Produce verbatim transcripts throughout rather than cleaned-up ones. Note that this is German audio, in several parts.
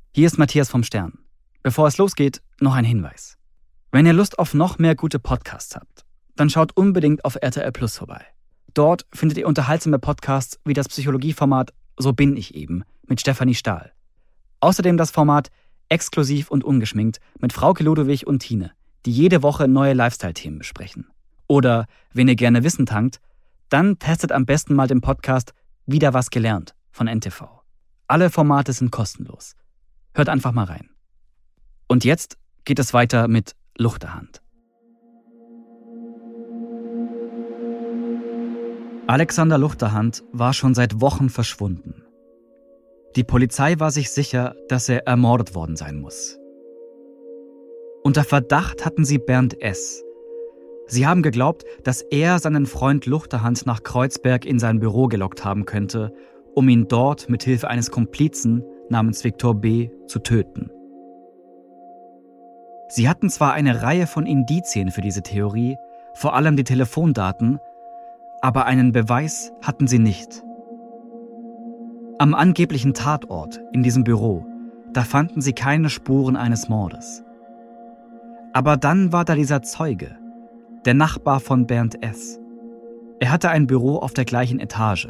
Hier ist Matthias vom Stern. Bevor es losgeht, noch ein Hinweis. Wenn ihr Lust auf noch mehr gute Podcasts habt, dann schaut unbedingt auf R T L Plus vorbei. Dort findet ihr unterhaltsame Podcasts wie das Psychologieformat So bin ich eben mit Stefanie Stahl. Außerdem das Format Exklusiv und ungeschminkt mit Frauke Ludowig und Tine, die jede Woche neue Lifestyle-Themen besprechen. Oder, wenn ihr gerne Wissen tankt, dann testet am besten mal den Podcast Wieder was gelernt von N T V. Alle Formate sind kostenlos. Hört einfach mal rein. Und jetzt geht es weiter mit Luchterhand. Alexander Luchterhand war schon seit Wochen verschwunden. Die Polizei war sich sicher, dass er ermordet worden sein muss. Unter Verdacht hatten sie Bernd S. Sie haben geglaubt, dass er seinen Freund Luchterhand nach Kreuzberg in sein Büro gelockt haben könnte, um ihn dort mit Hilfe eines Komplizen namens Viktor B. zu töten. Sie hatten zwar eine Reihe von Indizien für diese Theorie, vor allem die Telefondaten, aber einen Beweis hatten sie nicht. Am angeblichen Tatort in diesem Büro, da fanden sie keine Spuren eines Mordes. Aber dann war da dieser Zeuge, der Nachbar von Bernd S. Er hatte ein Büro auf der gleichen Etage.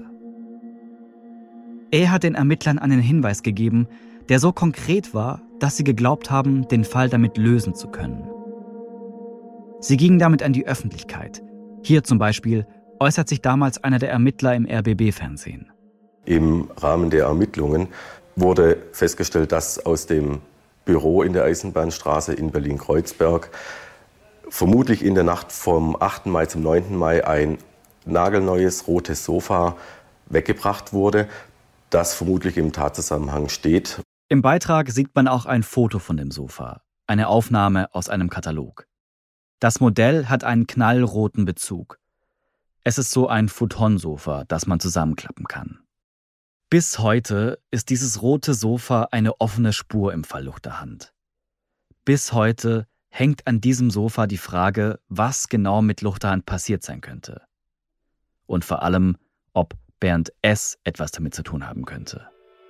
Er hat den Ermittlern einen Hinweis gegeben, der so konkret war, dass sie geglaubt haben, den Fall damit lösen zu können. Sie gingen damit an die Öffentlichkeit. Hier zum Beispiel äußert sich damals einer der Ermittler im R B B-Fernsehen. Im Rahmen der Ermittlungen wurde festgestellt, dass aus dem Büro in der Eisenbahnstraße in Berlin-Kreuzberg vermutlich in der Nacht vom achten Mai zum neunten Mai ein nagelneues rotes Sofa weggebracht wurde, das vermutlich im Tatzusammenhang steht. Im Beitrag sieht man auch ein Foto von dem Sofa, eine Aufnahme aus einem Katalog. Das Modell hat einen knallroten Bezug. Es ist so ein Futon-Sofa, das man zusammenklappen kann. Bis heute ist dieses rote Sofa eine offene Spur im Fall Luchterhand. Bis heute hängt an diesem Sofa die Frage, was genau mit Luchterhand passiert sein könnte. Und vor allem, ob Bernd S. etwas damit zu tun haben könnte.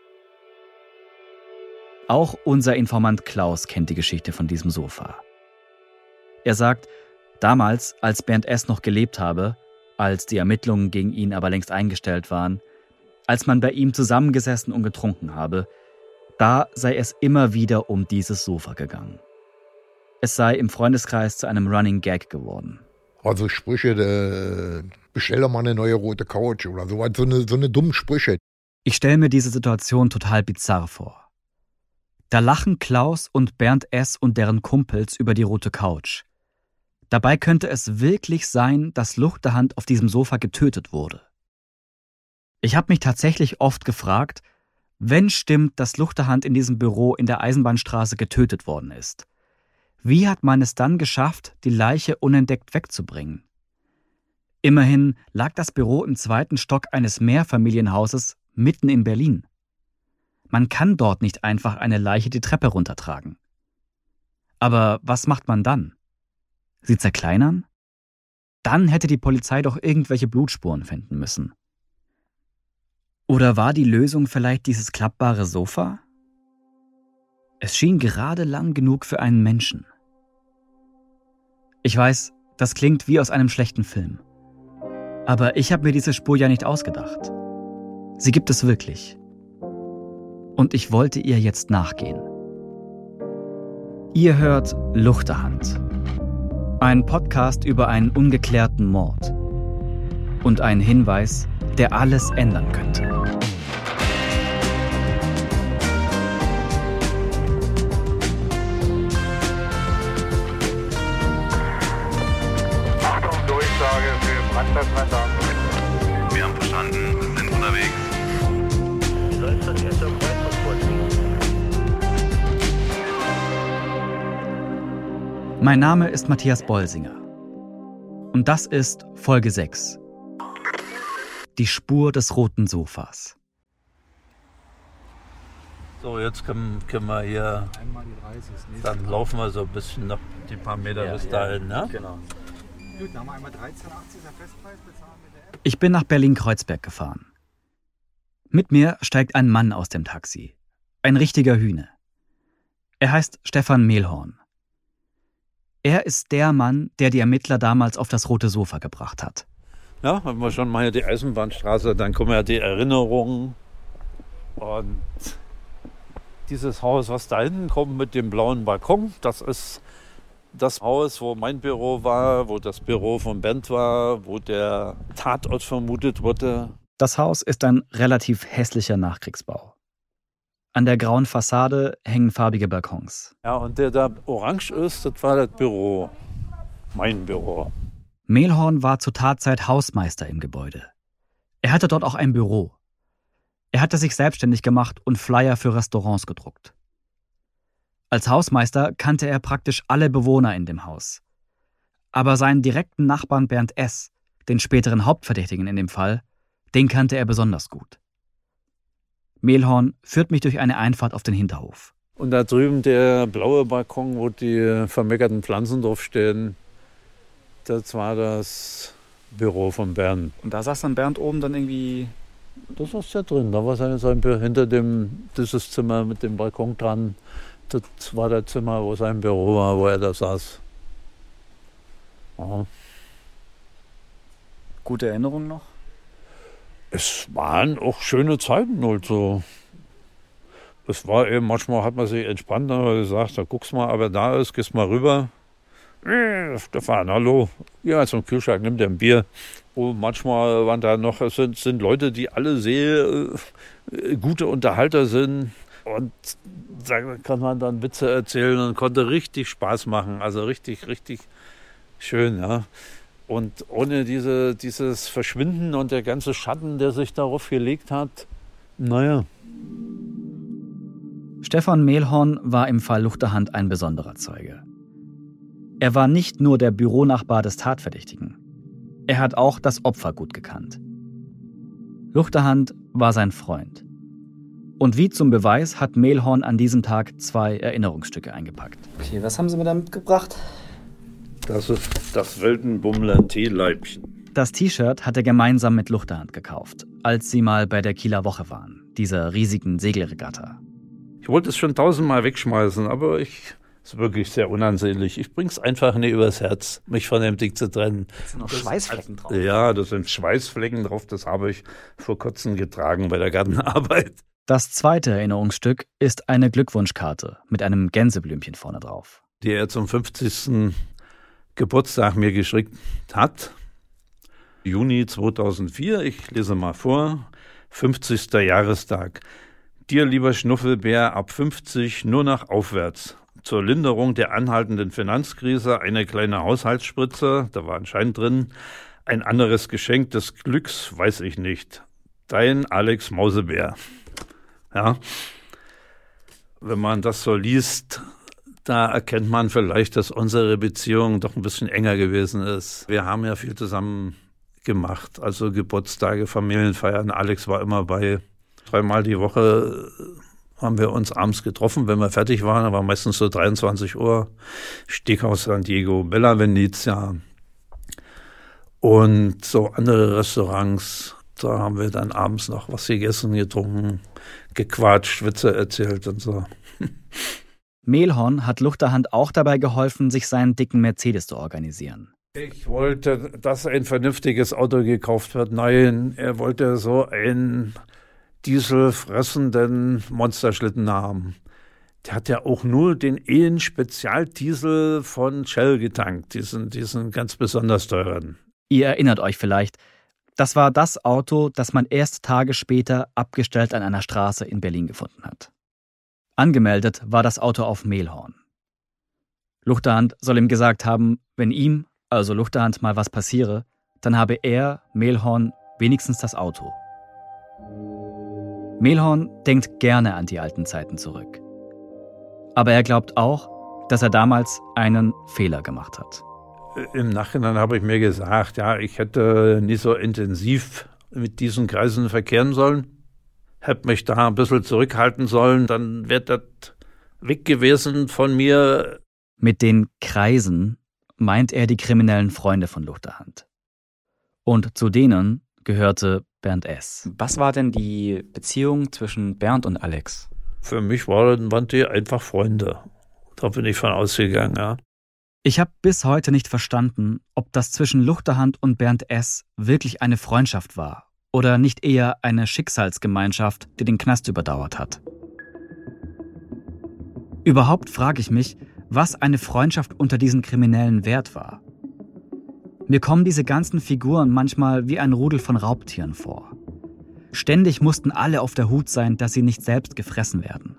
Auch unser Informant Klaus kennt die Geschichte von diesem Sofa. Er sagt, damals, als Bernd S. noch gelebt habe, als die Ermittlungen gegen ihn aber längst eingestellt waren, als man bei ihm zusammengesessen und getrunken habe, da sei es immer wieder um dieses Sofa gegangen. Es sei im Freundeskreis zu einem Running Gag geworden. Also Sprüche, äh, bestell doch mal eine neue rote Couch oder so, so eine, so eine dumme Sprüche. Ich stelle mir diese Situation total bizarr vor. Da lachen Klaus und Bernd S. und deren Kumpels über die rote Couch. Dabei könnte es wirklich sein, dass Luchterhand auf diesem Sofa getötet wurde. Ich habe mich tatsächlich oft gefragt, wenn stimmt, dass Luchterhand in diesem Büro in der Eisenbahnstraße getötet worden ist, wie hat man es dann geschafft, die Leiche unentdeckt wegzubringen? Immerhin lag das Büro im zweiten Stock eines Mehrfamilienhauses mitten in Berlin. Man kann dort nicht einfach eine Leiche die Treppe runtertragen. Aber was macht man dann? Sie zerkleinern? Dann hätte die Polizei doch irgendwelche Blutspuren finden müssen. Oder war die Lösung vielleicht dieses klappbare Sofa? Es schien gerade lang genug für einen Menschen. Ich weiß, das klingt wie aus einem schlechten Film. Aber ich habe mir diese Spur ja nicht ausgedacht. Sie gibt es wirklich. Und ich wollte ihr jetzt nachgehen. Ihr hört Luchterhand. Ein Podcast über einen ungeklärten Mord. Und einen Hinweis, der alles ändern könnte. Achtung, Durchsage für Brandwehrmesser. Wir haben verstanden, sind unterwegs. Soll es das erste Kreuzung vorziehen? Mein Name ist Matthias Bolsinger. Und das ist Folge sechs. Die Spur des roten Sofas. So, jetzt können, können wir hier, dann laufen wir so ein bisschen noch die paar Meter ja, bis dahin, ja, ne? Genau. Gut, dann haben wir einmal dreizehn achtzig Festpreis bezahlen mit der App. Ich bin nach Berlin-Kreuzberg gefahren. Mit mir steigt ein Mann aus dem Taxi. Ein richtiger Hühne. Er heißt Stefan Mehlhorn. Er ist der Mann, der die Ermittler damals auf das rote Sofa gebracht hat. Ja, wenn wir schon mal hier die Eisenbahnstraße, dann kommen ja die Erinnerungen. Und dieses Haus, was da hinten kommt mit dem blauen Balkon, das ist das Haus, wo mein Büro war, wo das Büro von Bernd war, wo der Tatort vermutet wurde. Das Haus ist ein relativ hässlicher Nachkriegsbau. An der grauen Fassade hängen farbige Balkons. Ja, und der da orange ist, das war das Büro. Mein Büro. Mehlhorn war zur Tatzeit Hausmeister im Gebäude. Er hatte dort auch ein Büro. Er hatte sich selbstständig gemacht und Flyer für Restaurants gedruckt. Als Hausmeister kannte er praktisch alle Bewohner in dem Haus. Aber seinen direkten Nachbarn Bernd S., den späteren Hauptverdächtigen in dem Fall, den kannte er besonders gut. Mehlhorn führt mich durch eine Einfahrt auf den Hinterhof. Und da drüben der blaue Balkon, wo die vermeckerten Pflanzen drauf stehen, das war das Büro von Bernd. Und da saß dann Bernd oben dann irgendwie... Das ist ja drin, da war sein, sein Büro, hinter dem, dieses Zimmer mit dem Balkon dran. Das war das Zimmer, wo sein Büro war, wo er da saß. Ja. Gute Erinnerung noch? Es waren auch schöne Zeiten also. Es war eben, manchmal hat man sich entspannt gesagt, da guckst mal, aber da ist, gehst mal rüber. Äh, Stefan, hallo. Ja, zum Kühlschrank, nimm dir ein Bier. Und manchmal waren da noch, es sind, sind Leute, die alle sehr äh, gute Unterhalter sind. Und da kann man dann Witze erzählen und konnte richtig Spaß machen. Also richtig, richtig schön, ja. Und ohne diese, dieses Verschwinden und der ganze Schatten, der sich darauf gelegt hat, naja. Stefan Mehlhorn war im Fall Luchterhand ein besonderer Zeuge. Er war nicht nur der Büronachbar des Tatverdächtigen. Er hat auch das Opfer gut gekannt. Luchterhand war sein Freund. Und wie zum Beweis hat Mehlhorn an diesem Tag zwei Erinnerungsstücke eingepackt. Okay, was haben Sie mir da mitgebracht? Das ist das Weltenbummler Teeleibchen. Das T-Shirt hat er gemeinsam mit Luchterhand gekauft, als sie mal bei der Kieler Woche waren, dieser riesigen Segelregatta. Ich wollte es schon tausendmal wegschmeißen, aber ich ist wirklich sehr unansehnlich. Ich bring's einfach nicht übers Herz, mich von dem Ding zu trennen. Da sind noch Schweißflecken drauf. Ja, da sind Schweißflecken drauf. Das habe ich vor kurzem getragen bei der Gartenarbeit. Das zweite Erinnerungsstück ist eine Glückwunschkarte mit einem Gänseblümchen vorne drauf. Die er zum fünfzigsten Geburtstag mir geschickt hat. Juni zweitausendvier, ich lese mal vor, fünfzigster Jahrestag. Dir, lieber Schnuffelbär, ab fünfzig nur noch aufwärts. Zur Linderung der anhaltenden Finanzkrise eine kleine Haushaltsspritze, da war anscheinend drin. Ein anderes Geschenk des Glücks, weiß ich nicht. Dein Alex Mausebär. Ja, wenn man das so liest, da erkennt man vielleicht, dass unsere Beziehung doch ein bisschen enger gewesen ist. Wir haben ja viel zusammen gemacht, also Geburtstage, Familienfeiern. Alex war immer bei. Dreimal die Woche haben wir uns abends getroffen, wenn wir fertig waren. Da war meistens so dreiundzwanzig Uhr. Steakhouse San Diego, Bella Venezia und so andere Restaurants. Da haben wir dann abends noch was gegessen, getrunken, gequatscht, Witze erzählt und so. Mehlhorn hat Luchterhand auch dabei geholfen, sich seinen dicken Mercedes zu organisieren. Ich wollte, dass ein vernünftiges Auto gekauft wird. Nein, er wollte so einen dieselfressenden Monsterschlitten haben. Der hat ja auch nur den Ehen-Spezialdiesel von Shell getankt, diesen, diesen ganz besonders teuren. Ihr erinnert euch vielleicht, das war das Auto, das man erst Tage später abgestellt an einer Straße in Berlin gefunden hat. Angemeldet war das Auto auf Mehlhorn. Luchterhand soll ihm gesagt haben, wenn ihm, also Luchterhand, mal was passiere, dann habe er, Mehlhorn, wenigstens das Auto. Mehlhorn denkt gerne an die alten Zeiten zurück. Aber er glaubt auch, dass er damals einen Fehler gemacht hat. Im Nachhinein habe ich mir gesagt, ja, ich hätte nicht so intensiv mit diesen Kreisen verkehren sollen. Hätte mich da ein bisschen zurückhalten sollen, dann wäre das weg gewesen von mir. Mit den Kreisen meint er die kriminellen Freunde von Luchterhand. Und zu denen gehörte Bernd S. Was war denn die Beziehung zwischen Bernd und Alex? Für mich waren, waren die einfach Freunde. Da bin ich von ausgegangen, ja. Ich habe bis heute nicht verstanden, ob das zwischen Luchterhand und Bernd S. wirklich eine Freundschaft war oder nicht eher eine Schicksalsgemeinschaft, die den Knast überdauert hat. Überhaupt frage ich mich, was eine Freundschaft unter diesen Kriminellen wert war. Mir kommen diese ganzen Figuren manchmal wie ein Rudel von Raubtieren vor. Ständig mussten alle auf der Hut sein, dass sie nicht selbst gefressen werden.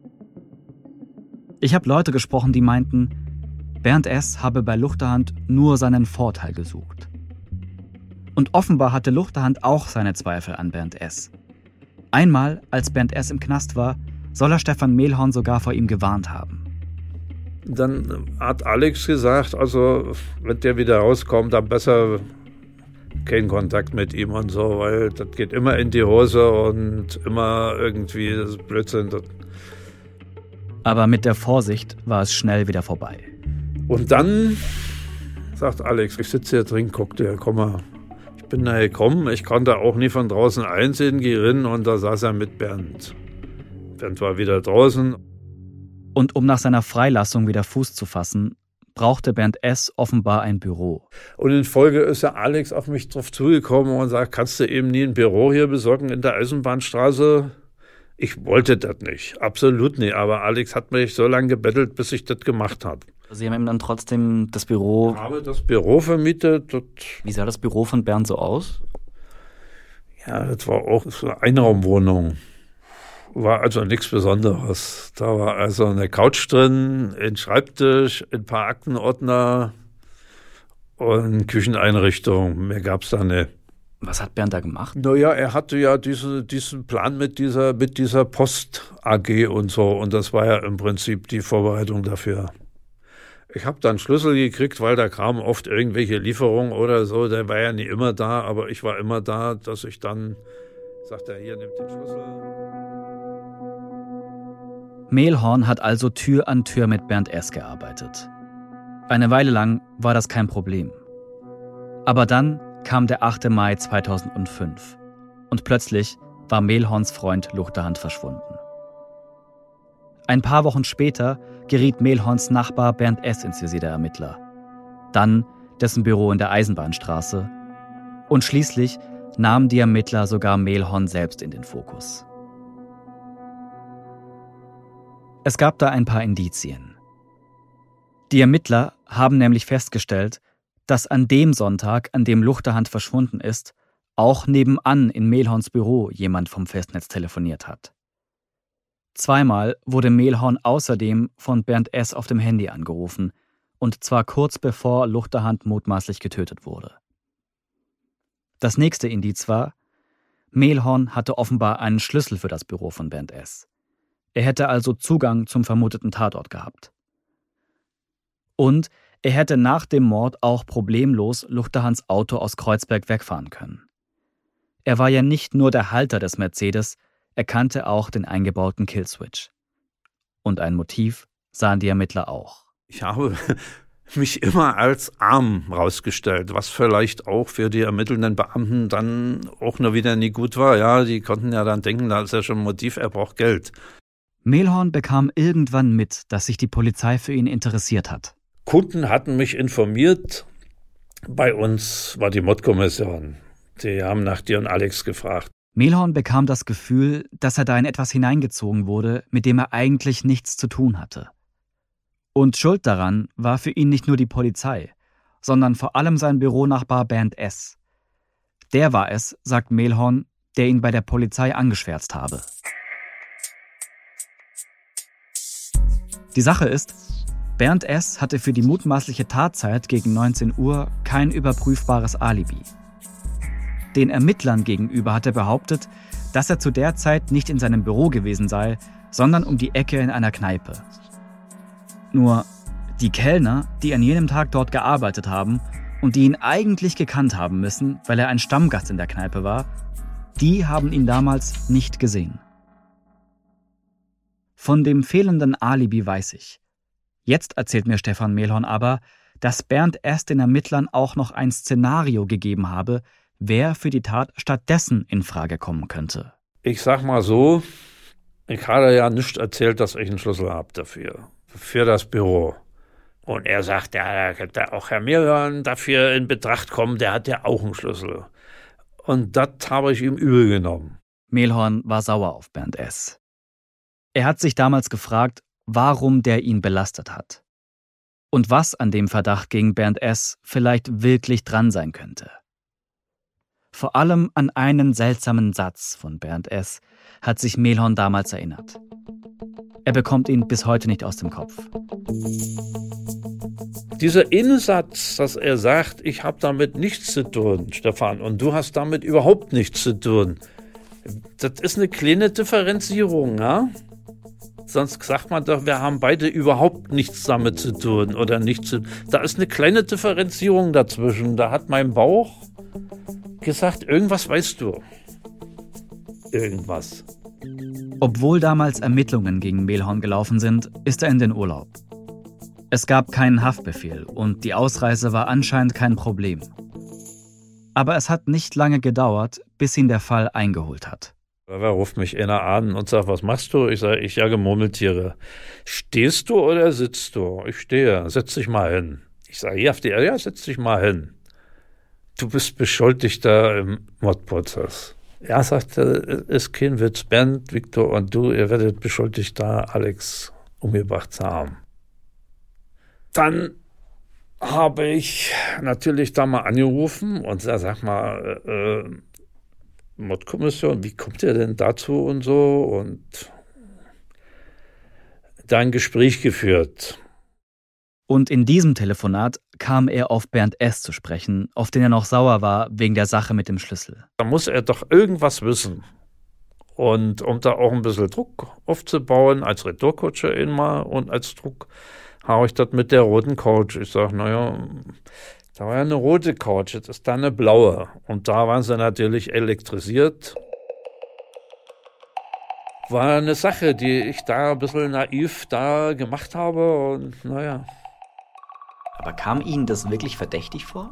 Ich habe Leute gesprochen, die meinten, Bernd S. habe bei Luchterhand nur seinen Vorteil gesucht. Und offenbar hatte Luchterhand auch seine Zweifel an Bernd S. Einmal, als Bernd S. im Knast war, soll er Stefan Mehlhorn sogar vor ihm gewarnt haben. Dann hat Alex gesagt, also wenn der wieder rauskommt, dann besser keinen Kontakt mit ihm und so, weil das geht immer in die Hose und immer irgendwie das ist Blödsinn. Das Aber mit der Vorsicht war es schnell wieder vorbei. Und dann sagt Alex, ich sitze hier drin, guck dir, komm mal. Ich bin da gekommen, ich konnte auch nie von draußen einsehen, geh rein und da saß er mit Bernd. Bernd war wieder draußen. Und um nach seiner Freilassung wieder Fuß zu fassen, brauchte Bernd S. offenbar ein Büro. Und in Folge ist ja Alex auf mich drauf zugekommen und sagt, kannst du eben nie ein Büro hier besorgen in der Eisenbahnstraße? Ich wollte das nicht, absolut nicht. Aber Alex hat mich so lange gebettelt, bis ich das gemacht habe. Sie haben ihm dann trotzdem das Büro... Ich habe das Büro vermietet. Das Wie sah das Büro von Bernd so aus? Ja, das war auch so eine Einraumwohnung. War also nichts Besonderes. Da war also eine Couch drin, ein Schreibtisch, ein paar Aktenordner und Kücheneinrichtung. Mehr gab es da nicht. Was hat Bernd da gemacht? Naja, er hatte ja diese, diesen Plan mit dieser, mit dieser Post-A G und so. Und das war ja im Prinzip die Vorbereitung dafür. Ich habe dann Schlüssel gekriegt, weil da kamen oft irgendwelche Lieferungen oder so. Der war ja nie immer da, aber ich war immer da, dass ich dann sagte, er hier, nimmt den Schlüssel. Mehlhorn hat also Tür an Tür mit Bernd S. gearbeitet. Eine Weile lang war das kein Problem. Aber dann kam der achte Mai zweitausendfünf und plötzlich war Mehlhorns Freund Luchterhand verschwunden. Ein paar Wochen später geriet Mehlhorns Nachbar Bernd S. ins Visier der Ermittler, dann dessen Büro in der Eisenbahnstraße und schließlich nahmen die Ermittler sogar Mehlhorn selbst in den Fokus. Es gab da ein paar Indizien. Die Ermittler haben nämlich festgestellt, dass an dem Sonntag, an dem Luchterhand verschwunden ist, auch nebenan in Mehlhorns Büro jemand vom Festnetz telefoniert hat. Zweimal wurde Mehlhorn außerdem von Bernd S. auf dem Handy angerufen, und zwar kurz bevor Luchterhand mutmaßlich getötet wurde. Das nächste Indiz war, Mehlhorn hatte offenbar einen Schlüssel für das Büro von Bernd S. Er hätte also Zugang zum vermuteten Tatort gehabt. Und er hätte nach dem Mord auch problemlos Luchterhands Auto aus Kreuzberg wegfahren können. Er war ja nicht nur der Halter des Mercedes, er kannte auch den eingebauten Killswitch. Und ein Motiv sahen die Ermittler auch. Ich habe mich immer als arm rausgestellt, was vielleicht auch für die ermittelnden Beamten dann auch nur wieder nie gut war. Ja, die konnten ja dann denken, da ist ja schon ein Motiv, er braucht Geld. Mehlhorn bekam irgendwann mit, dass sich die Polizei für ihn interessiert hat. Kunden hatten mich informiert, bei uns war die Mordkommission. Die haben nach dir und Alex gefragt. Mehlhorn bekam das Gefühl, dass er da in etwas hineingezogen wurde, mit dem er eigentlich nichts zu tun hatte. Und schuld daran war für ihn nicht nur die Polizei, sondern vor allem sein Büronachbar Bernd S. Der war es, sagt Mehlhorn, der ihn bei der Polizei angeschwärzt habe. Die Sache ist, Bernd S. hatte für die mutmaßliche Tatzeit gegen neunzehn Uhr kein überprüfbares Alibi. Den Ermittlern gegenüber hat er behauptet, dass er zu der Zeit nicht in seinem Büro gewesen sei, sondern um die Ecke in einer Kneipe. Nur die Kellner, die an jenem Tag dort gearbeitet haben und die ihn eigentlich gekannt haben müssen, weil er ein Stammgast in der Kneipe war, die haben ihn damals nicht gesehen. Von dem fehlenden Alibi weiß ich. Jetzt erzählt mir Stefan Mehlhorn aber, dass Bernd S. den Ermittlern auch noch ein Szenario gegeben habe, wer für die Tat stattdessen in Frage kommen könnte. Ich sag mal so, Ich habe ja nicht erzählt, dass ich einen Schlüssel habe dafür, für das Büro. Und er sagt, ja, da könnte auch Herr Mehlhorn dafür in Betracht kommen, der hat ja auch einen Schlüssel. Und das habe ich ihm übel genommen. Mehlhorn war sauer auf Bernd S. Er hat sich damals gefragt, warum der ihn belastet hat. Und was an dem Verdacht gegen Bernd S. vielleicht wirklich dran sein könnte. Vor allem an einen seltsamen Satz von Bernd S. hat sich Mehlhorn damals erinnert. Er bekommt ihn bis heute nicht aus dem Kopf. Dieser Innesatz, dass er sagt, ich habe damit nichts zu tun, Stefan, und du hast damit überhaupt nichts zu tun. Das ist eine kleine Differenzierung, ja? Sonst sagt man doch, wir haben beide überhaupt nichts damit zu tun oder nichts zu. Da ist eine kleine Differenzierung dazwischen. Da hat mein Bauch gesagt, irgendwas weißt du. Irgendwas. Obwohl damals Ermittlungen gegen Mehlhorn gelaufen sind, ist er in den Urlaub. Es gab keinen Haftbefehl und die Ausreise war anscheinend kein Problem. Aber es hat nicht lange gedauert, bis ihn der Fall eingeholt hat. Da ruft mich einer an und sagt, was machst du? Ich sage, ich jage Murmeltiere. Stehst du oder sitzt du? Ich stehe, setz dich mal hin. Ich sage, ja, ja, setz dich mal hin. Du bist Beschuldigter im Mordprozess. Ja, sagt er, ist kein Witz. Bernd, Viktor und du, ihr werdet Beschuldigter, Alex umgebracht zu haben. Dann habe ich natürlich da mal angerufen und sag, sag mal, äh, Mordkommission, wie kommt ihr denn dazu und so? Und da ein Gespräch geführt. Und in diesem Telefonat kam er auf Bernd S. zu sprechen, auf den er noch sauer war wegen der Sache mit dem Schlüssel. Da muss er doch irgendwas wissen. Und um da auch ein bisschen Druck aufzubauen, als Retourkutsche einmal und als Druck, habe ich das mit der roten Couch. Ich sage, naja, da war ja eine rote Couch, jetzt ist da eine blaue. Und da waren sie natürlich elektrisiert. War eine Sache, die ich da ein bisschen naiv da gemacht habe und naja. Aber kam Ihnen das wirklich verdächtig vor?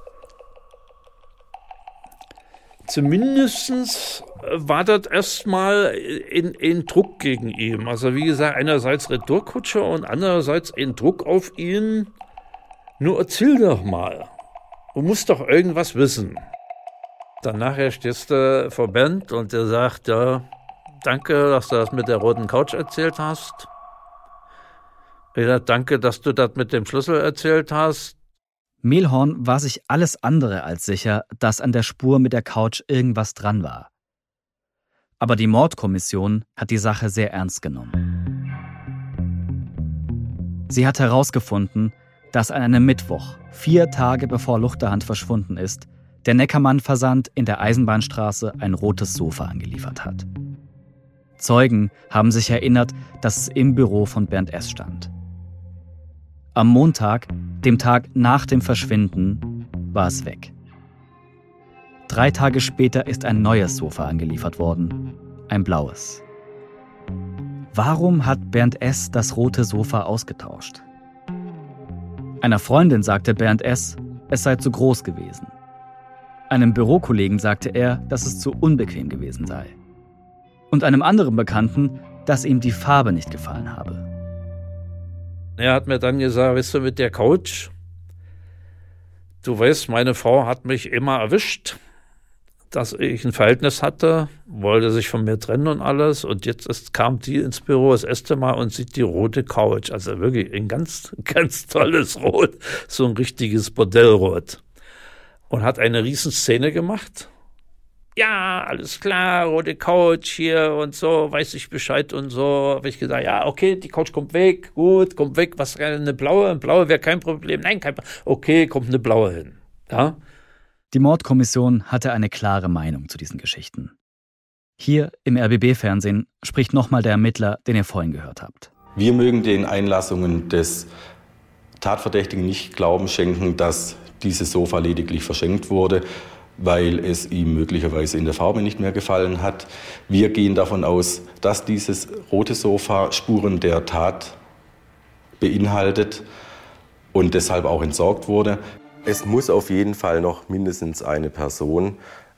Zumindest war das erstmal in, in Druck gegen ihn. Also wie gesagt, einerseits Retourkutsche und andererseits in Druck auf ihn. Nur erzähl doch mal. Du musst doch irgendwas wissen. Dann nachher stehst du vor Bernd und der sagt, ja, danke, dass du das mit der roten Couch erzählt hast. Ja, danke, dass du das mit dem Schlüssel erzählt hast. Mehlhorn war sich alles andere als sicher, dass an der Spur mit der Couch irgendwas dran war. Aber die Mordkommission hat die Sache sehr ernst genommen. Sie hat herausgefunden, dass an einem Mittwoch, vier Tage bevor Luchterhand verschwunden ist, der Neckermann-Versand in der Eisenbahnstraße ein rotes Sofa angeliefert hat. Zeugen haben sich erinnert, dass es im Büro von Bernd S. stand. Am Montag, dem Tag nach dem Verschwinden, war es weg. Drei Tage später ist ein neues Sofa angeliefert worden, ein blaues. Warum hat Bernd S. das rote Sofa ausgetauscht? Einer Freundin sagte Bernd S., es sei zu groß gewesen. Einem Bürokollegen sagte er, dass es zu unbequem gewesen sei. Und einem anderen Bekannten, dass ihm die Farbe nicht gefallen habe. Er hat mir dann gesagt, weißt du, mit der Couch, du weißt, meine Frau hat mich immer erwischt, dass ich ein Verhältnis hatte, wollte sich von mir trennen und alles. Und jetzt ist, kam die ins Büro das erste Mal und sieht die rote Couch. Also wirklich ein ganz, ganz tolles Rot, so ein richtiges Bordellrot. Und hat eine riesen Szene gemacht. Ja, alles klar, rote Couch hier und so, weiß ich Bescheid und so. Habe ich gesagt, ja, okay, die Couch kommt weg, gut, kommt weg. Was, eine blaue? Eine blaue wäre kein Problem. Nein, kein Problem. Okay, kommt eine blaue hin. Ja. Die Mordkommission hatte eine klare Meinung zu diesen Geschichten. Hier im R B B-Fernsehen spricht nochmal der Ermittler, den ihr vorhin gehört habt. Wir mögen den Einlassungen des Tatverdächtigen nicht Glauben schenken, dass dieses Sofa lediglich verschenkt wurde, weil es ihm möglicherweise in der Farbe nicht mehr gefallen hat. Wir gehen davon aus, dass dieses rote Sofa Spuren der Tat beinhaltet und deshalb auch entsorgt wurde. Es muss auf jeden Fall noch mindestens eine Person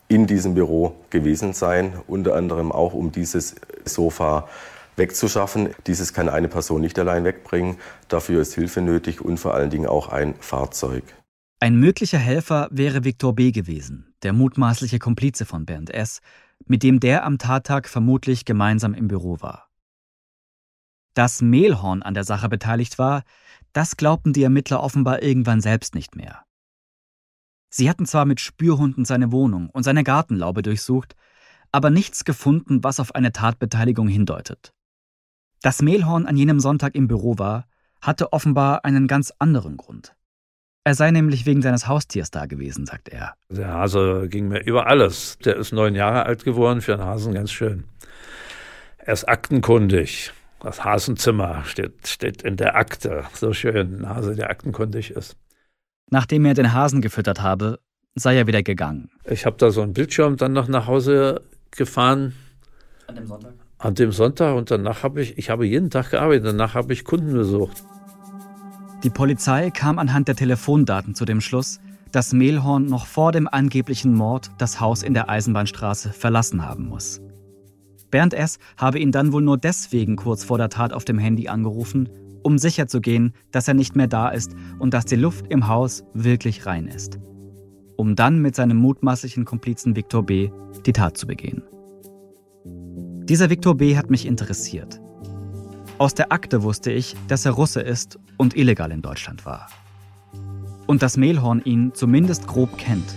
in diesem Büro gewesen sein, unter anderem auch um dieses Sofa wegzuschaffen. Dieses kann eine Person nicht allein wegbringen, dafür ist Hilfe nötig und vor allen Dingen auch ein Fahrzeug. Ein möglicher Helfer wäre Viktor B. gewesen, der mutmaßliche Komplize von Bernd S., mit dem der am Tattag vermutlich gemeinsam im Büro war. Dass Mehlhorn an der Sache beteiligt war, das glaubten die Ermittler offenbar irgendwann selbst nicht mehr. Sie hatten zwar mit Spürhunden seine Wohnung und seine Gartenlaube durchsucht, aber nichts gefunden, was auf eine Tatbeteiligung hindeutet. Dass Mehlhorn an jenem Sonntag im Büro war, hatte offenbar einen ganz anderen Grund. Er sei nämlich wegen seines Haustiers da gewesen, sagt er. Der Hase ging mir über alles. Der ist neun Jahre alt geworden, für einen Hasen ganz schön. Er ist aktenkundig. Das Hasenzimmer steht, steht in der Akte. So schön, ein Hase, der aktenkundig ist. Nachdem er den Hasen gefüttert habe, sei er wieder gegangen. Ich habe da so einen Bildschirm dann noch nach Hause gefahren. An dem Sonntag? An dem Sonntag und danach habe ich, ich habe jeden Tag gearbeitet, danach habe ich Kunden besucht. Die Polizei kam anhand der Telefondaten zu dem Schluss, dass Mehlhorn noch vor dem angeblichen Mord das Haus in der Eisenbahnstraße verlassen haben muss. Bernd S. habe ihn dann wohl nur deswegen kurz vor der Tat auf dem Handy angerufen, um sicherzugehen, dass er nicht mehr da ist und dass die Luft im Haus wirklich rein ist. Um dann mit seinem mutmaßlichen Komplizen Viktor B. die Tat zu begehen. Dieser Viktor B. hat mich interessiert. Aus der Akte wusste ich, dass er Russe ist und illegal in Deutschland war. Und dass Mehlhorn ihn zumindest grob kennt.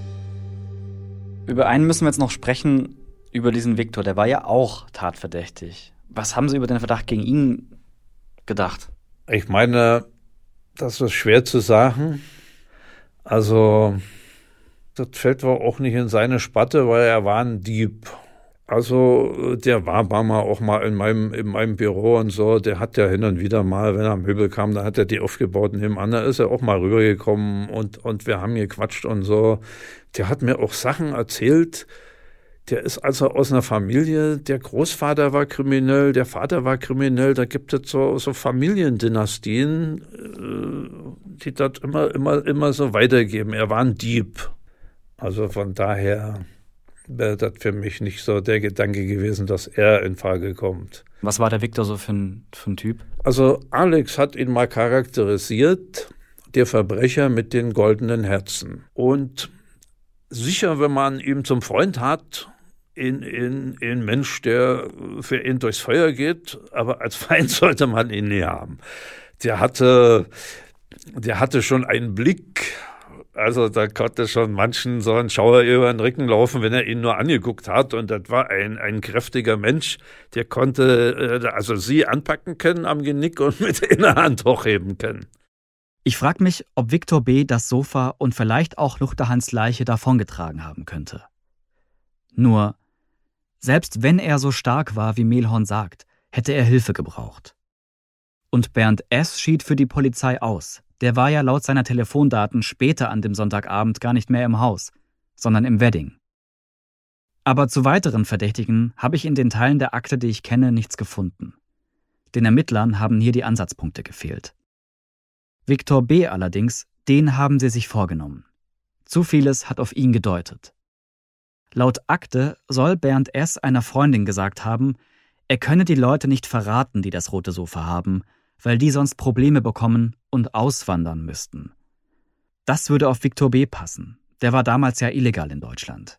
Über einen müssen wir jetzt noch sprechen, über diesen Viktor. Der war ja auch tatverdächtig. Was haben Sie über den Verdacht gegen ihn gedacht? Ich meine, das ist schwer zu sagen. Also, das fällt wohl auch nicht in seine Spatte, weil er war ein Dieb. Also der war, war mal auch mal in meinem, in meinem Büro und so, der hat ja hin und wieder mal, wenn er Möbel kam, da hat er die aufgebaut nebenan, da ist er auch mal rübergekommen und, und wir haben gequatscht und so. Der hat mir auch Sachen erzählt, der ist also aus einer Familie, der Großvater war kriminell, der Vater war kriminell, da gibt es so, so Familiendynastien, die das immer, immer, immer so weitergeben. Er war ein Dieb. Also von daher wäre das für mich nicht so der Gedanke gewesen, dass er in Frage kommt. Was war der Viktor so für ein, für ein Typ? Also Alex hat ihn mal charakterisiert, der Verbrecher mit den goldenen Herzen. Und sicher, wenn man ihn zum Freund hat, in, in, in Mensch, der für ihn durchs Feuer geht, aber als Feind sollte man ihn nie haben. Der hatte, der hatte schon einen Blick. Also da konnte schon manchen so ein Schauer über den Rücken laufen, wenn er ihn nur angeguckt hat. Und das war ein, ein kräftiger Mensch, der konnte äh, also sie anpacken können am Genick und mit in der Hand hochheben können. Ich frage mich, ob Viktor B. das Sofa und vielleicht auch Luchterhans Leiche davongetragen haben könnte. Nur, selbst wenn er so stark war, wie Mehlhorn sagt, hätte er Hilfe gebraucht. Und Bernd S. schied für die Polizei aus. Der war ja laut seiner Telefondaten später an dem Sonntagabend gar nicht mehr im Haus, sondern im Wedding. Aber zu weiteren Verdächtigen habe ich in den Teilen der Akte, die ich kenne, nichts gefunden. Den Ermittlern haben hier die Ansatzpunkte gefehlt. Viktor B. allerdings, den haben sie sich vorgenommen. Zu vieles hat auf ihn gedeutet. Laut Akte soll Bernd S. einer Freundin gesagt haben, er könne die Leute nicht verraten, die das rote Sofa haben, weil die sonst Probleme bekommen und auswandern müssten. Das würde auf Viktor B. passen. Der war damals ja illegal in Deutschland.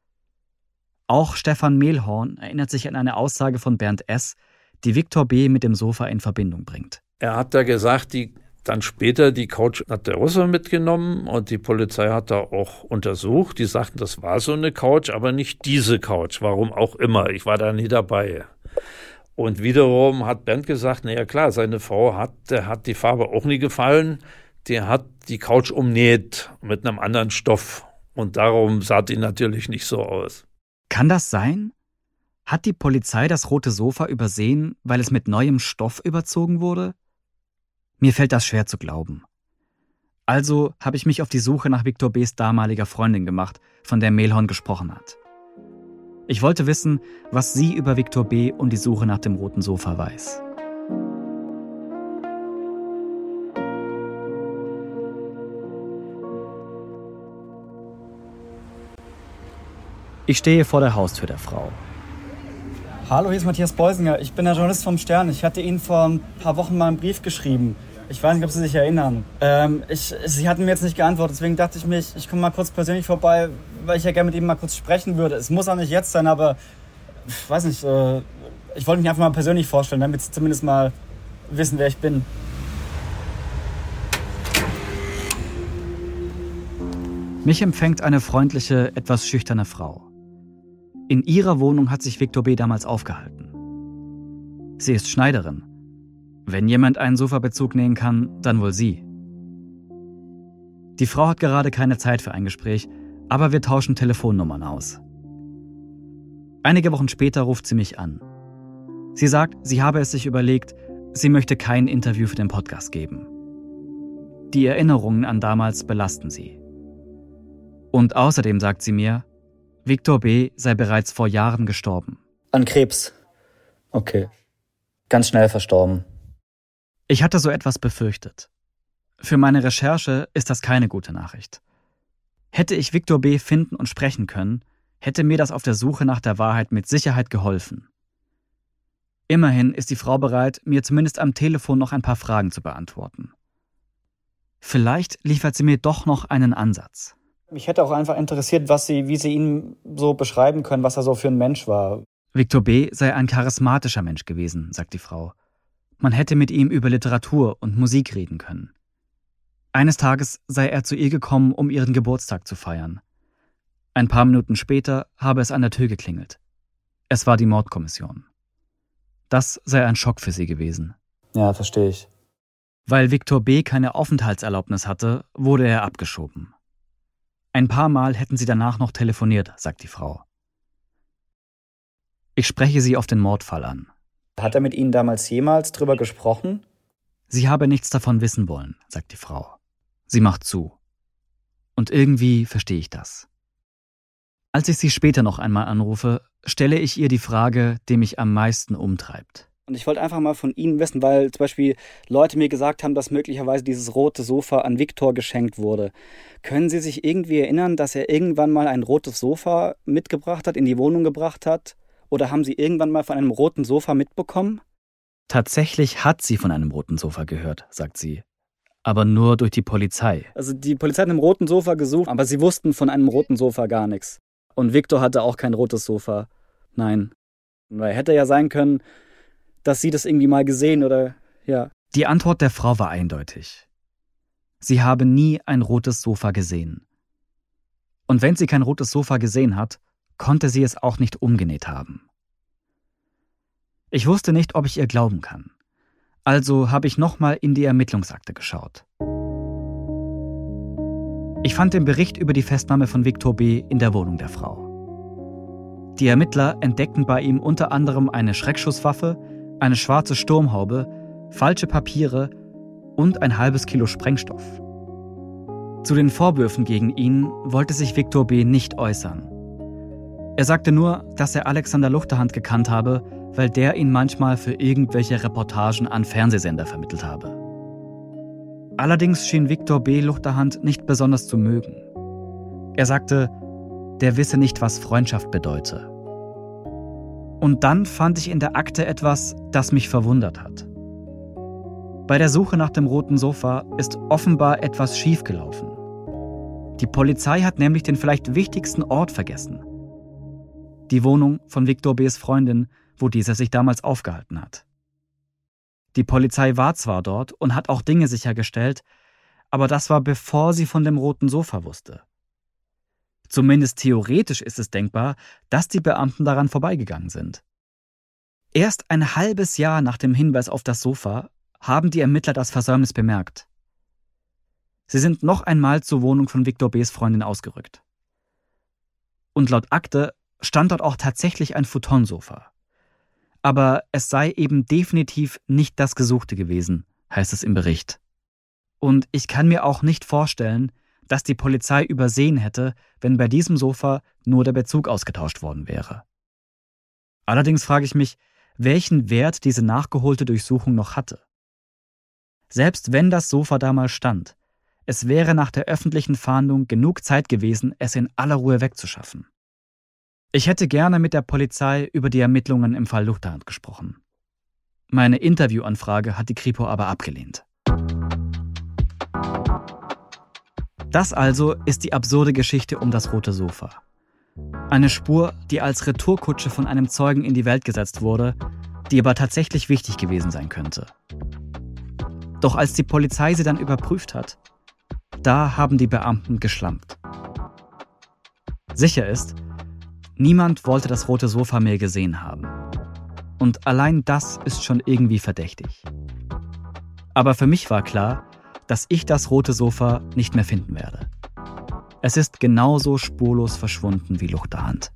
Auch Stefan Mehlhorn erinnert sich an eine Aussage von Bernd S., die Viktor B. mit dem Sofa in Verbindung bringt. Er hat da gesagt, die, dann später die Couch hat der Russe mitgenommen und die Polizei hat da auch untersucht. Die sagten, das war so eine Couch, aber nicht diese Couch, warum auch immer. Ich war da nie dabei. Und wiederum hat Bernd gesagt, na ja klar, seine Frau hat, der hat die Farbe auch nie gefallen. Die hat die Couch umnäht mit einem anderen Stoff. Und darum sah die natürlich nicht so aus. Kann das sein? Hat die Polizei das rote Sofa übersehen, weil es mit neuem Stoff überzogen wurde? Mir fällt das schwer zu glauben. Also habe ich mich auf die Suche nach Viktor B.s damaliger Freundin gemacht, von der Mehlhorn gesprochen hat. Ich wollte wissen, was sie über Viktor B. und die Suche nach dem roten Sofa weiß. Ich stehe vor der Haustür der Frau. Hallo, hier ist Matthias Beusinger. Ich bin der Journalist vom Stern. Ich hatte Ihnen vor ein paar Wochen mal einen Brief geschrieben. Ich weiß nicht, ob Sie sich erinnern. Ähm, ich, Sie hatten mir jetzt nicht geantwortet, deswegen dachte ich mir, ich komme mal kurz persönlich vorbei, weil ich ja gerne mit Ihnen mal kurz sprechen würde. Es muss auch nicht jetzt sein, aber ich weiß nicht, äh, ich wollte mich einfach mal persönlich vorstellen, damit Sie zumindest mal wissen, wer ich bin. Mich empfängt eine freundliche, etwas schüchterne Frau. In ihrer Wohnung hat sich Viktor B. damals aufgehalten. Sie ist Schneiderin. Wenn jemand einen Sofabezug nähen kann, dann wohl sie. Die Frau hat gerade keine Zeit für ein Gespräch, aber wir tauschen Telefonnummern aus. Einige Wochen später ruft sie mich an. Sie sagt, sie habe es sich überlegt, sie möchte kein Interview für den Podcast geben. Die Erinnerungen an damals belasten sie. Und außerdem sagt sie mir, Viktor B. sei bereits vor Jahren gestorben. An Krebs. Okay. Ganz schnell verstorben. Ich hatte so etwas befürchtet. Für meine Recherche ist das keine gute Nachricht. Hätte ich Viktor B. finden und sprechen können, hätte mir das auf der Suche nach der Wahrheit mit Sicherheit geholfen. Immerhin ist die Frau bereit, mir zumindest am Telefon noch ein paar Fragen zu beantworten. Vielleicht liefert sie mir doch noch einen Ansatz. Mich hätte auch einfach interessiert, was Sie, wie Sie ihn so beschreiben können, was er so für ein Mensch war. Viktor B. sei ein charismatischer Mensch gewesen, sagt die Frau. Man hätte mit ihm über Literatur und Musik reden können. Eines Tages sei er zu ihr gekommen, um ihren Geburtstag zu feiern. Ein paar Minuten später habe es an der Tür geklingelt. Es war die Mordkommission. Das sei ein Schock für sie gewesen. Ja, verstehe ich. Weil Viktor B. keine Aufenthaltserlaubnis hatte, wurde er abgeschoben. Ein paar Mal hätten sie danach noch telefoniert, sagt die Frau. Ich spreche sie auf den Mordfall an. Hat er mit Ihnen damals jemals drüber gesprochen? Sie habe nichts davon wissen wollen, sagt die Frau. Sie macht zu. Und irgendwie verstehe ich das. Als ich sie später noch einmal anrufe, stelle ich ihr die Frage, die mich am meisten umtreibt. Und ich wollte einfach mal von Ihnen wissen, weil zum Beispiel Leute mir gesagt haben, dass möglicherweise dieses rote Sofa an Viktor geschenkt wurde. Können Sie sich irgendwie erinnern, dass er irgendwann mal ein rotes Sofa mitgebracht hat, in die Wohnung gebracht hat? Oder haben Sie irgendwann mal von einem roten Sofa mitbekommen? Tatsächlich hat sie von einem roten Sofa gehört, sagt sie. Aber nur durch die Polizei. Also die Polizei hat einem roten Sofa gesucht, aber sie wussten von einem roten Sofa gar nichts. Und Viktor hatte auch kein rotes Sofa. Nein. Weil hätte ja sein können, dass sie das irgendwie mal gesehen oder, ja. Die Antwort der Frau war eindeutig. Sie habe nie ein rotes Sofa gesehen. Und wenn sie kein rotes Sofa gesehen hat, konnte sie es auch nicht umgenäht haben. Ich wusste nicht, ob ich ihr glauben kann. Also habe ich nochmal in die Ermittlungsakte geschaut. Ich fand den Bericht über die Festnahme von Viktor B. in der Wohnung der Frau. Die Ermittler entdeckten bei ihm unter anderem eine Schreckschusswaffe, eine schwarze Sturmhaube, falsche Papiere und ein halbes Kilo Sprengstoff. Zu den Vorwürfen gegen ihn wollte sich Viktor B. nicht äußern. Er sagte nur, dass er Alexander Luchterhand gekannt habe, weil der ihn manchmal für irgendwelche Reportagen an Fernsehsender vermittelt habe. Allerdings schien Viktor B. Luchterhand nicht besonders zu mögen. Er sagte, der wisse nicht, was Freundschaft bedeute. Und dann fand ich in der Akte etwas, das mich verwundert hat. Bei der Suche nach dem roten Sofa ist offenbar etwas schiefgelaufen. Die Polizei hat nämlich den vielleicht wichtigsten Ort vergessen. Die Wohnung von Viktor B.'s Freundin, wo dieser sich damals aufgehalten hat. Die Polizei war zwar dort und hat auch Dinge sichergestellt, aber das war bevor sie von dem roten Sofa wusste. Zumindest theoretisch ist es denkbar, dass die Beamten daran vorbeigegangen sind. Erst ein halbes Jahr nach dem Hinweis auf das Sofa haben die Ermittler das Versäumnis bemerkt. Sie sind noch einmal zur Wohnung von Viktor B.'s Freundin ausgerückt. Und laut Akte stand dort auch tatsächlich ein Futonsofa. Aber es sei eben definitiv nicht das Gesuchte gewesen, heißt es im Bericht. Und ich kann mir auch nicht vorstellen, dass die Polizei übersehen hätte, wenn bei diesem Sofa nur der Bezug ausgetauscht worden wäre. Allerdings frage ich mich, welchen Wert diese nachgeholte Durchsuchung noch hatte. Selbst wenn das Sofa damals stand, es wäre nach der öffentlichen Fahndung genug Zeit gewesen, es in aller Ruhe wegzuschaffen. Ich hätte gerne mit der Polizei über die Ermittlungen im Fall Luchterhand gesprochen. Meine Interviewanfrage hat die Kripo aber abgelehnt. Das also ist die absurde Geschichte um das rote Sofa. Eine Spur, die als Retourkutsche von einem Zeugen in die Welt gesetzt wurde, die aber tatsächlich wichtig gewesen sein könnte. Doch als die Polizei sie dann überprüft hat, da haben die Beamten geschlampt. Sicher ist, niemand wollte das rote Sofa mehr gesehen haben. Und allein das ist schon irgendwie verdächtig. Aber für mich war klar, dass ich das rote Sofa nicht mehr finden werde. Es ist genauso spurlos verschwunden wie Luchterhand.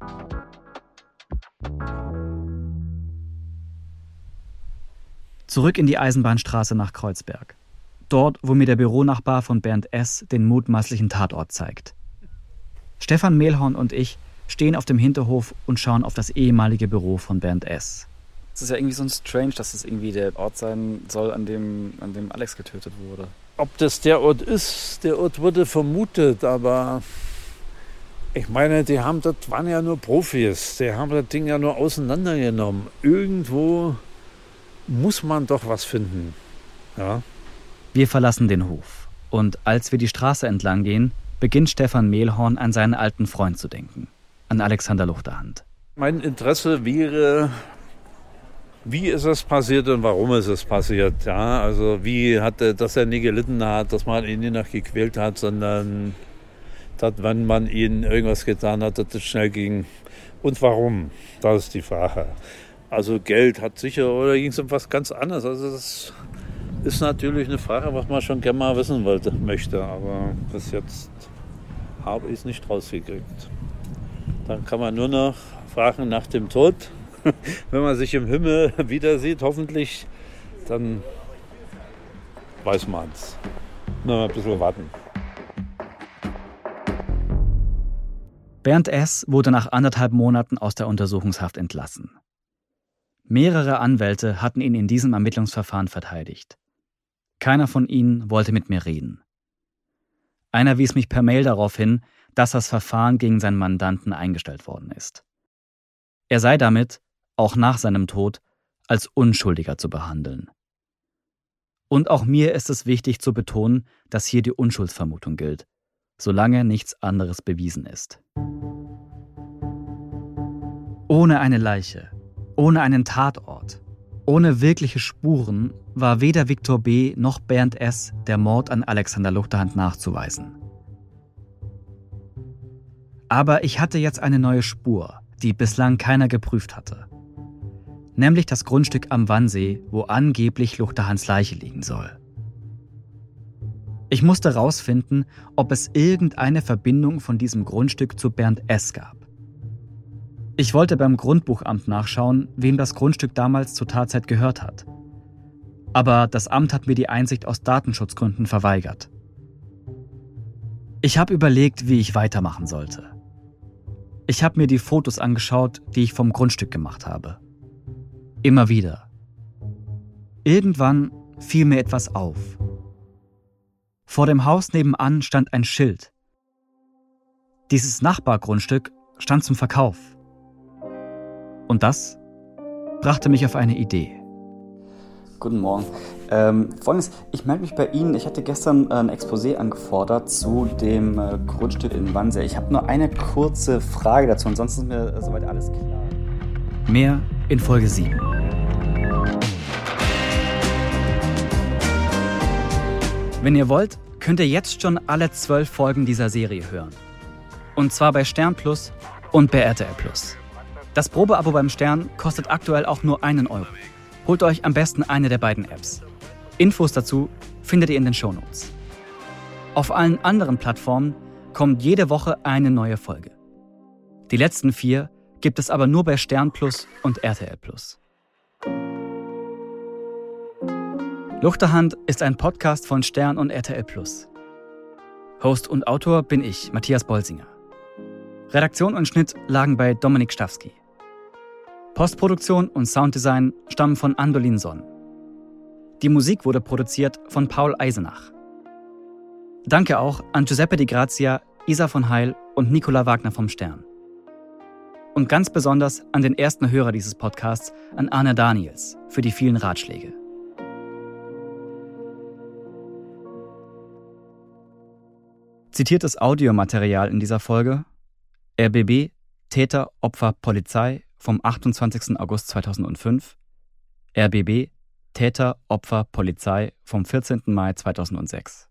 Zurück in die Eisenbahnstraße nach Kreuzberg. Dort, wo mir der Büronachbar von Bernd S. den mutmaßlichen Tatort zeigt. Stefan Mehlhorn und ich stehen auf dem Hinterhof und schauen auf das ehemalige Büro von Bernd S. Es ist ja irgendwie so ein strange, dass es irgendwie der Ort sein soll, an dem, an dem Alex getötet wurde. Ob das der Ort ist, der Ort wurde vermutet, aber ich meine, die haben, das waren ja nur Profis, die haben das Ding ja nur auseinandergenommen. Irgendwo muss man doch was finden. Ja. Wir verlassen den Hof und als wir die Straße entlang gehen, beginnt Stefan Mehlhorn an seinen alten Freund zu denken, an Alexander Luchterhand. Mein Interesse wäre, wie ist es passiert und warum ist es passiert? Ja, also wie hat er, dass er nie gelitten hat, dass man ihn nicht noch gequält hat, sondern dass, wenn man ihm irgendwas getan hat, dass es schnell ging. Und warum? Das ist die Frage. Also Geld hat sicher, oder ging es um was ganz anderes? Also das ist natürlich eine Frage, was man schon gerne mal wissen wollte, möchte. Aber bis jetzt habe ich es nicht rausgekriegt. Dann kann man nur noch fragen nach dem Tod. Wenn man sich im Himmel wieder sieht, hoffentlich, dann weiß man es. Nur ein bisschen warten. Bernd S. wurde nach anderthalb Monaten aus der Untersuchungshaft entlassen. Mehrere Anwälte hatten ihn in diesem Ermittlungsverfahren verteidigt. Keiner von ihnen wollte mit mir reden. Einer wies mich per Mail darauf hin, dass das Verfahren gegen seinen Mandanten eingestellt worden ist. Er sei damit, auch nach seinem Tod, als Unschuldiger zu behandeln. Und auch mir ist es wichtig zu betonen, dass hier die Unschuldsvermutung gilt, solange nichts anderes bewiesen ist. Ohne eine Leiche, ohne einen Tatort, ohne wirkliche Spuren war weder Viktor B. noch Bernd S. der Mord an Alexander Luchterhand nachzuweisen. Aber ich hatte jetzt eine neue Spur, die bislang keiner geprüft hatte. Nämlich das Grundstück am Wannsee, wo angeblich Luchterhands Leiche liegen soll. Ich musste herausfinden, ob es irgendeine Verbindung von diesem Grundstück zu Bernd S. gab. Ich wollte beim Grundbuchamt nachschauen, wem das Grundstück damals zur Tatzeit gehört hat. Aber das Amt hat mir die Einsicht aus Datenschutzgründen verweigert. Ich habe überlegt, wie ich weitermachen sollte. Ich habe mir die Fotos angeschaut, die ich vom Grundstück gemacht habe. Immer wieder. Irgendwann fiel mir etwas auf. Vor dem Haus nebenan stand ein Schild. Dieses Nachbargrundstück stand zum Verkauf. Und das brachte mich auf eine Idee. Guten Morgen. Ähm, Folgendes, ich melde mich bei Ihnen. Ich hatte gestern ein Exposé angefordert zu dem äh, Grundstück in Wannsee. Ich habe nur eine kurze Frage dazu, ansonsten ist mir äh, soweit alles klar. Mehr in Folge sieben. Wenn ihr wollt, könnt ihr jetzt schon alle zwölf Folgen dieser Serie hören. Und zwar bei Stern Plus und bei R T L Plus. Das Probeabo beim Stern kostet aktuell auch nur einen Euro. Holt euch am besten eine der beiden Apps. Infos dazu findet ihr in den Shownotes. Auf allen anderen Plattformen kommt jede Woche eine neue Folge. Die letzten vier gibt es aber nur bei Stern Plus und R T L Plus. Luchterhand ist ein Podcast von Stern und R T L Plus. Host und Autor bin ich, Matthias Bolsinger. Redaktion und Schnitt lagen bei Dominik Stawski. Postproduktion und Sounddesign stammen von Andolin Sonn. Die Musik wurde produziert von Paul Eisenach. Danke auch an Giuseppe Di Grazia, Isa von Heil und Nicola Wagner vom Stern. Und ganz besonders an den ersten Hörer dieses Podcasts, an Arne Daniels, für die vielen Ratschläge. Zitiertes Audiomaterial in dieser Folge: R B B, Täter, Opfer, Polizei vom achtundzwanzigsten August zweitausendfünf, R B B, Täter, Opfer, Polizei vom vierzehnten Mai zweitausendsechs.